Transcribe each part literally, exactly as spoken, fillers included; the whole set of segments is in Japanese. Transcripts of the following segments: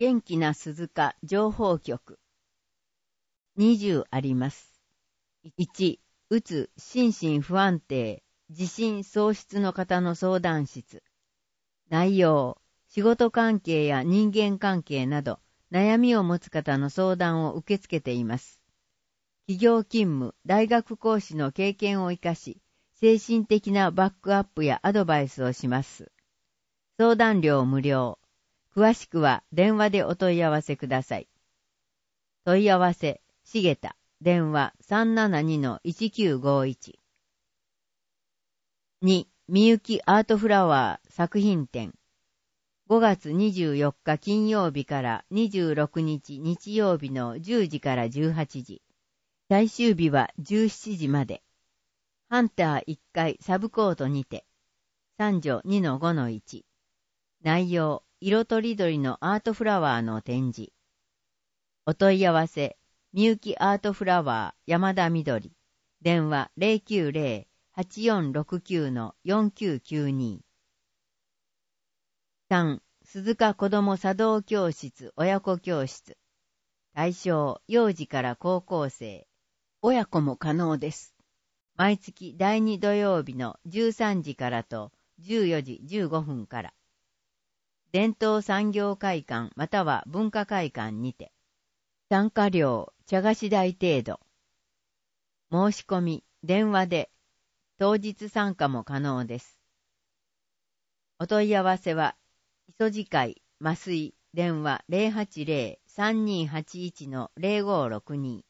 元気な鈴鹿情報局。にじゅうあります。いち、うつ、心身不安定、自信喪失の方の相談室。内容、仕事関係や人間関係など、悩みを持つ方の相談を受け付けています。企業勤務、大学講師の経験を生かし、精神的なバックアップやアドバイスをします。相談料無料。詳しくは電話でお問い合わせください。問い合わせ、しげた、電話 さんななにのいちきゅうごいち。に、みゆきアートフラワー作品展。ごがつにじゅうよっか金曜日からにじゅうろくにち日曜日のじゅうじからじゅうはちじ。最終日はじゅうしちじまで。ハンターいっかいサブコートにて。さんじょにのごのいち。内容、色とりどりのアートフラワーの展示。お問い合わせ、みゆきアートフラワー山田みどり。電話 ゼロきゅうゼロ はちよんろくきゅう よんきゅうきゅうに。さん、鈴鹿子ども茶道教室親子教室。対象、幼児から高校生。親子も可能です。毎月だいに土曜日のじゅうさんじからとじゅうよじじゅうごふんから。伝統産業会館または文化会館にて。参加料、茶菓子代程度。申し込み、電話で、当日参加も可能です。お問い合わせは、磯路会、麻酔、電話 ゼロはちゼロ さんにーはちいち のゼロごろくに。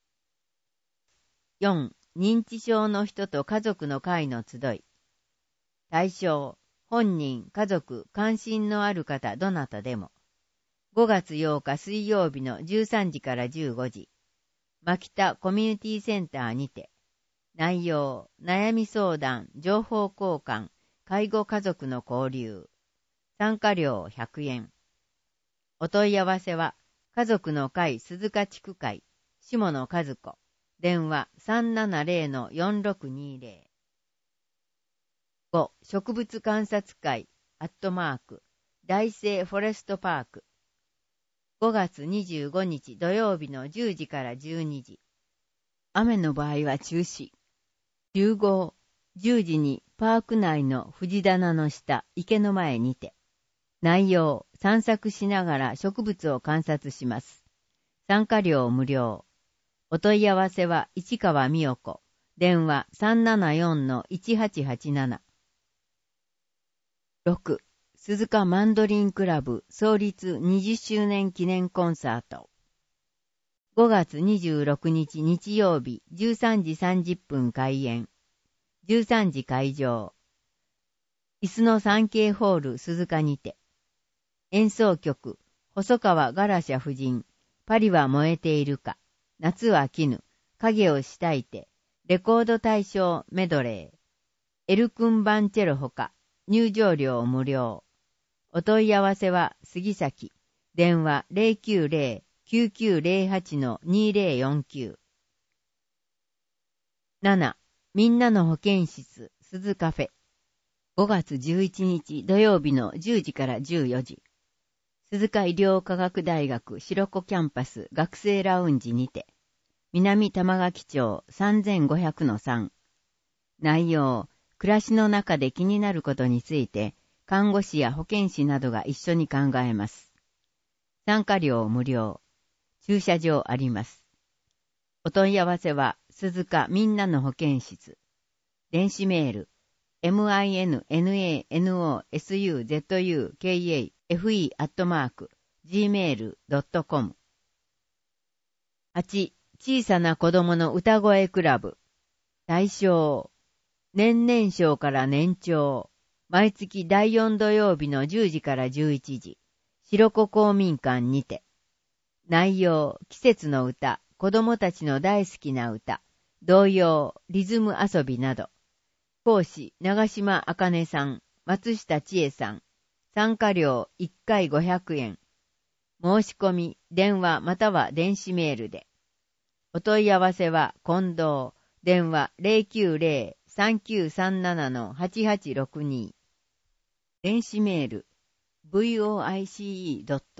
よん、認知症の人と家族の会の集い。対象、本人、家族、関心のある方どなたでも。ごがつようか水曜日のじゅうさんじからじゅうごじ。牧田コミュニティセンターにて。内容、悩み相談、情報交換、介護家族の交流。参加料ひゃくえん。お問い合わせは、家族の会鈴鹿地区会、下野和子。電話 さんななゼロのよんろくにゼロ。ご、植物観察会、アットマーク、大生フォレストパーク。ごがつにじゅうごにち土曜日のじゅうじからじゅうにじ。雨の場合は中止。じゅうご、じゅうじにパーク内の藤棚の下、池の前にて。内容、散策しながら植物を観察します。参加料無料。お問い合わせは市川美代子。電話 さんななよんのいちはちはちなな。ろく、鈴鹿マンドリンクラブ創立にじゅっしゅうねん記念コンサート。ごがつにじゅうろくにち日曜日じゅうさんじさんじゅっぷん開演。じゅうさんじ会場。椅子のサンケイホール鈴鹿にて。演奏曲、細川ガラシャ夫人、パリは燃えているか、夏は絹、影をしたいて、レコード大賞メドレー。エルクンバンチェロほか、入場料無料。お問い合わせは杉崎。電話 ゼロきゅうゼロ きゅうきゅうゼロはちのにゼロよんきゅう。なな、みんなの保健室鈴カフェ。ごがつじゅういちにち土曜日のじゅうじからじゅうよじ。鈴鹿医療科学大学白子キャンパス学生ラウンジにて。南玉垣町 さんぜんごひゃくのさん。内容、暮らしの中で気になることについて、看護師や保健師などが一緒に考えます。参加料無料。駐車場あります。お問い合わせは、鈴鹿みんなの保健室。電子メール、minnanosuzukafe アットマーク、ジーメールドットコム。はち、小さな子供の歌声クラブ。対象、年々賞から年長。毎月だいよん土曜日のじゅうじからじゅういちじ。白子公民館にて。内容、季節の歌、子供たちの大好きな歌、童謡、リズム遊びなど。講師、長島茜さん、松下千恵さん。参加料いっかいごひゃくえん。申し込み、電話または電子メールで。お問い合わせは近藤、電話 ゼロきゅうゼロ さんきゅうさんななのはちはちろくに。電子メール、ブイオーアイシーイー ドット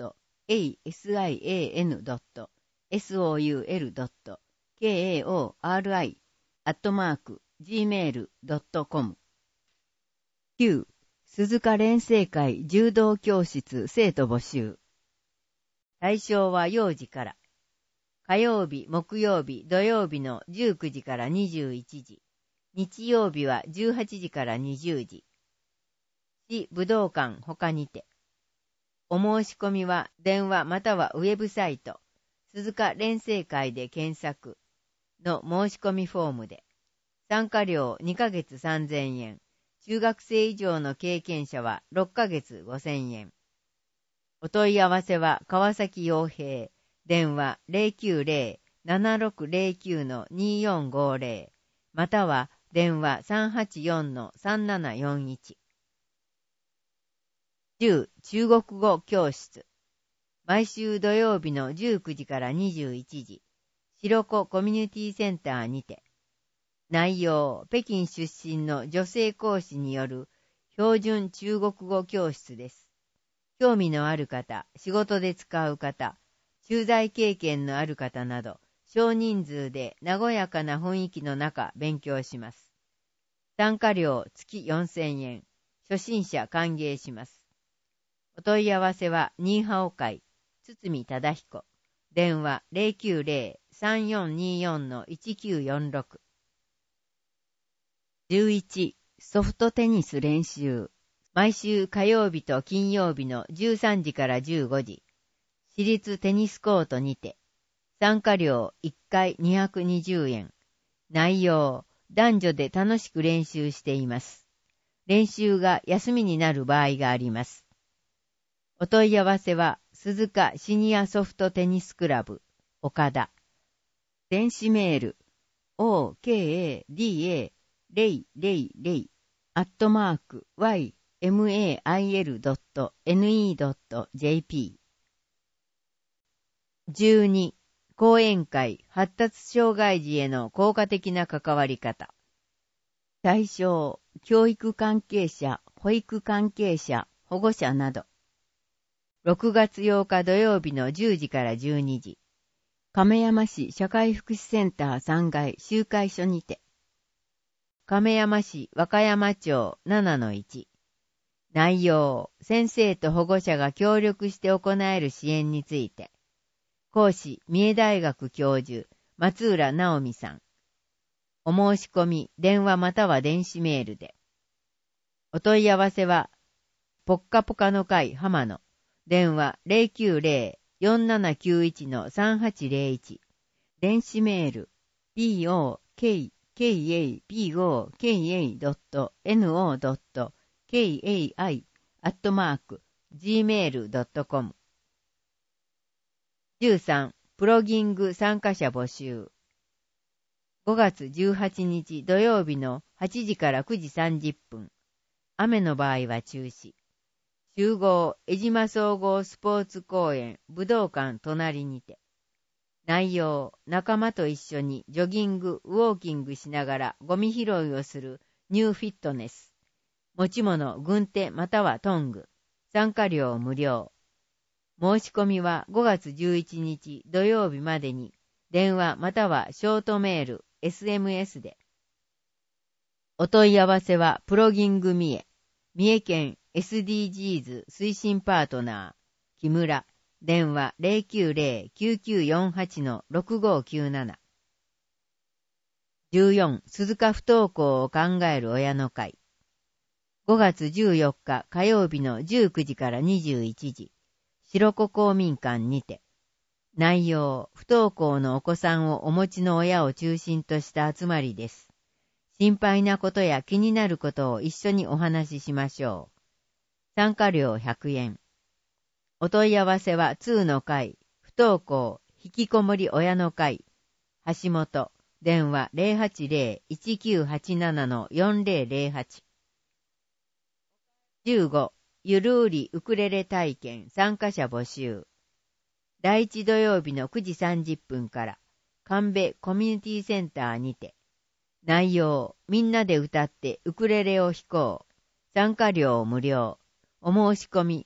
エーエスアイエーエヌドットソウルドットケーエーオーアールアイ アットマーク ジーメール ドットコム。きゅう. 鈴鹿連成会柔道教室生徒募集。対象は幼児から。火曜日、木曜日、土曜日のじゅうくじからにじゅういちじ。日曜日はじゅうはちじからにじゅうじ。市武道館他にて。お申し込みは電話またはウェブサイト、鈴鹿連成会で検索の申し込みフォームで。参加料にかげつさんぜんえん。中学生以上の経験者はろっかげつごせんえん。お問い合わせは川崎洋平、電話 ゼロきゅうゼロ ななろくゼロきゅう によんごゼロ または電話 さんはちよん さんななよんいち。じゅう. 中国語教室。毎週土曜日のじゅうくじからにじゅういちじ、白子コミュニティセンターにて。内容、北京出身の女性講師による標準中国語教室です。興味のある方、仕事で使う方、駐在経験のある方など、少人数で和やかな雰囲気の中勉強します。参加料月よんせんえん、初心者歓迎します。お問い合わせはニーハオ会、堤忠彦、電話 ゼロきゅうゼロ さんよんによん いちきゅうよんろく。じゅういち. ソフトテニス練習。毎週火曜日と金曜日のじゅうさんじからじゅうごじ、私立テニスコートにて。参加料いっかいにひゃくにじゅうえん。内容、男女で楽しく練習しています。練習が休みになる場合があります。お問い合わせは、鈴鹿シニアソフトテニスクラブ、岡田。電子メール、オーケーエーディーエーゼロゼロゼロ アットマーク ワイエムエーアイエルドットネットドットジェーピー。じゅうに. 講演会発達障害児への効果的な関わり方。対象、教育関係者、保育関係者、保護者など。ろくがつようか土曜日のじゅうじからじゅうにじ。亀山市社会福祉センターさんがい集会所にて。亀山市和歌山町 ななのいち。内容、先生と保護者が協力して行える支援について。講師、三重大学教授、松浦直美さん。お申し込み、電話または電子メールで。お問い合わせは、ぽっかぽかの会浜野。電話 ゼロきゅうゼロ よんななきゅういち さんはちゼロいち。電子メール、ピーオーケーケーエーピーオーケーエードットノードットケーエーアイ アットマーク ジーメールドットコム。じゅうさん. プロギング参加者募集。ごがつじゅうはちにち土曜日のはちじからくじさんじゅっぷん。雨の場合は中止。集合江島総合スポーツ公園武道館隣にて。内容、仲間と一緒にジョギング、ウォーキングしながらゴミ拾いをするニューフィットネス。持ち物、軍手またはトング。参加料無料。申し込みはごがつじゅういちにち土曜日までに、電話またはショートメール、エスエムエス で。お問い合わせはプロギング三重、三重県 エスディージーズ 推進パートナー、木村、電話 ゼロきゅうゼロ きゅうきゅうよんはち ろくごきゅうなな。じゅうよん. 鈴鹿不登校を考える親の会。ごがつじゅうよっか火曜日のじゅうくじからにじゅういちじ、白子公民館にて。内容、不登校のお子さんをお持ちの親を中心とした集まりです。心配なことや気になることを一緒にお話ししましょう。参加料ひゃくえん。お問い合わせはにの会、不登校、引きこもり親の会、橋本、電話 ゼロはちゼロ いちきゅうはちなな よんゼロゼロはち。じゅうご. ゆるうりウクレレ体験参加者募集。だいいち土曜日のくじさんじゅっぷんから、神戸コミュニティセンターにて。内容、みんなで歌ってウクレレを弾こう。参加料無料。お申し込み、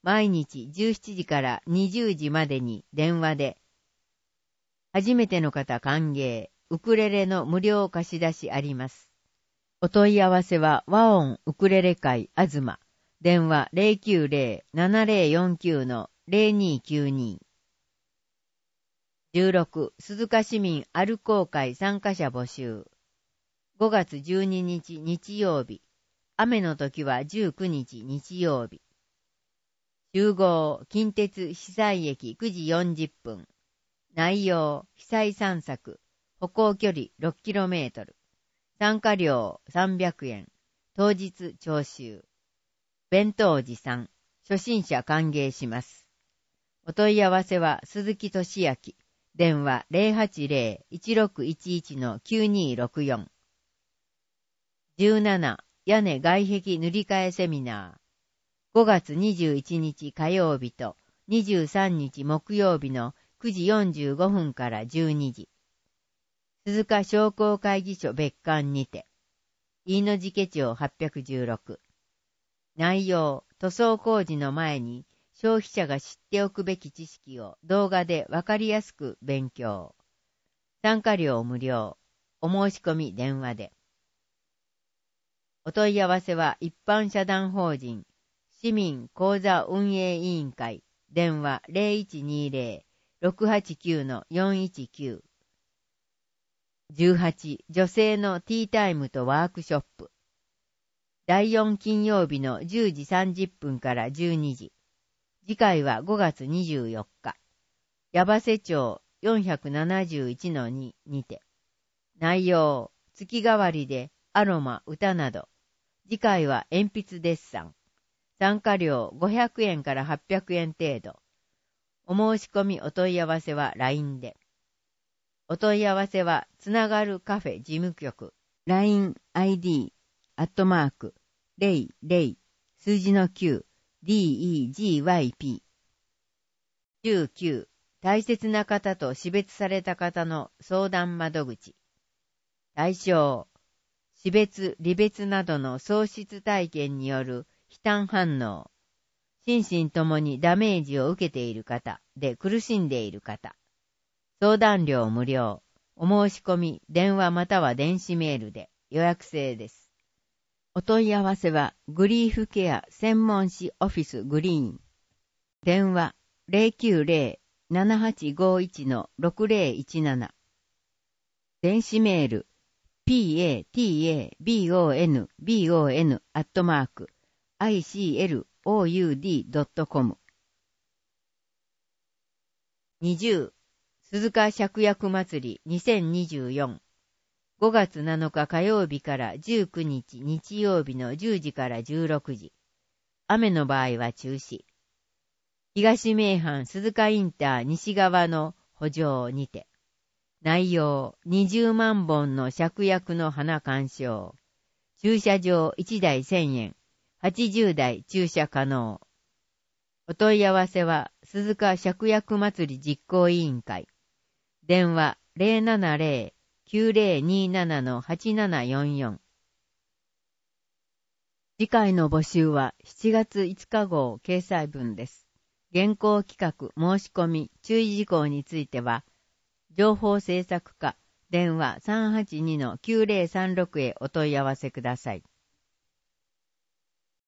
毎日じゅうしちじからにじゅうじまでに電話で、初めての方歓迎、ウクレレの無料貸し出しあります。お問い合わせは和音ウクレレ会あずま、電話 ゼロきゅうゼロ ななゼロよんきゅう ゼロにきゅうに。じゅうろく、鈴鹿市民アルコー会参加者募集。ごがつじゅうににち日曜日、雨の時はじゅうくにち日曜日。集合、近鉄被災駅くじよんじゅっぷん。内容、被災散策、歩行距離 ろっキロメートル。参加料さんびゃくえん。当日徴収。弁当持参。初心者歓迎します。お問い合わせは鈴木俊明。電話 ゼロはちゼロ いちろくいちいち きゅうにろくよん。じゅうなな、屋根外壁塗り替えセミナー。ごがつにじゅういちにち火曜日とにじゅうさんにち木曜日のくじよんじゅうごふんからじゅうにじ。鈴鹿商工会議所別館にて。飯野寺家町はっぴゃくじゅうろく。内容、塗装工事の前に消費者が知っておくべき知識を動画でわかりやすく勉強。参加料無料。お申し込み電話で。お問い合わせは一般社団法人市民講座運営委員会電話 ゼロいちにゼロ ろくはちきゅう よんいちきゅう。じゅうはち、女性のティータイムとワークショップ。だいよん金曜日のじゅうじさんじゅっぷんからじゅうにじ。次回はごがつにじゅうよっか。矢場瀬町 よんひゃくななじゅういちのに にて。内容、月替わりでアロマ、歌など。次回は鉛筆デッサン。参加料ごひゃくえんからはっぴゃくえん程度。お申し込みお問い合わせは ライン で。お問い合わせはつながるカフェ事務局 ライン アイディー アットマークゼロゼロ数字の きゅう ディーイージーワイピー。じゅうきゅう、大切な方と死別された方の相談窓口。対象、死別、離別などの喪失体験による悲嘆反応。心身ともにダメージを受けている方で苦しんでいる方。相談料無料。お申し込み、電話または電子メールで予約制です。お問い合わせは、グリーフケア専門誌オフィスグリーン。電話 ゼロきゅうゼロ ななはちごいち ろくゼロいちなな。電子メール、ピーエーティーエービーオーエヌビーオーエヌ アットマーク、アイシーエルオーユーディー ドットコム。にじゅう、鈴鹿芍薬祭りにせんにじゅうよん。ごがつなのか火曜日からじゅうくにち日曜日のじゅうじからじゅうろくじ。雨の場合は中止。東名阪鈴鹿インター西側の歩上にて。内容、にじゅうまんぼんの芍薬の花鑑賞。駐車場いちだいせんえん。はちじゅうだい駐車可能。お問い合わせは、鈴鹿芍薬祭り実行委員会。電話 ゼロななゼロ きゅうゼロになな はちななよんよん。次回の募集はしちがついつか号掲載分です。現行企画申し込み注意事項については、情報制作課電話 さんはちにのきゅうゼロさんろく へお問い合わせください。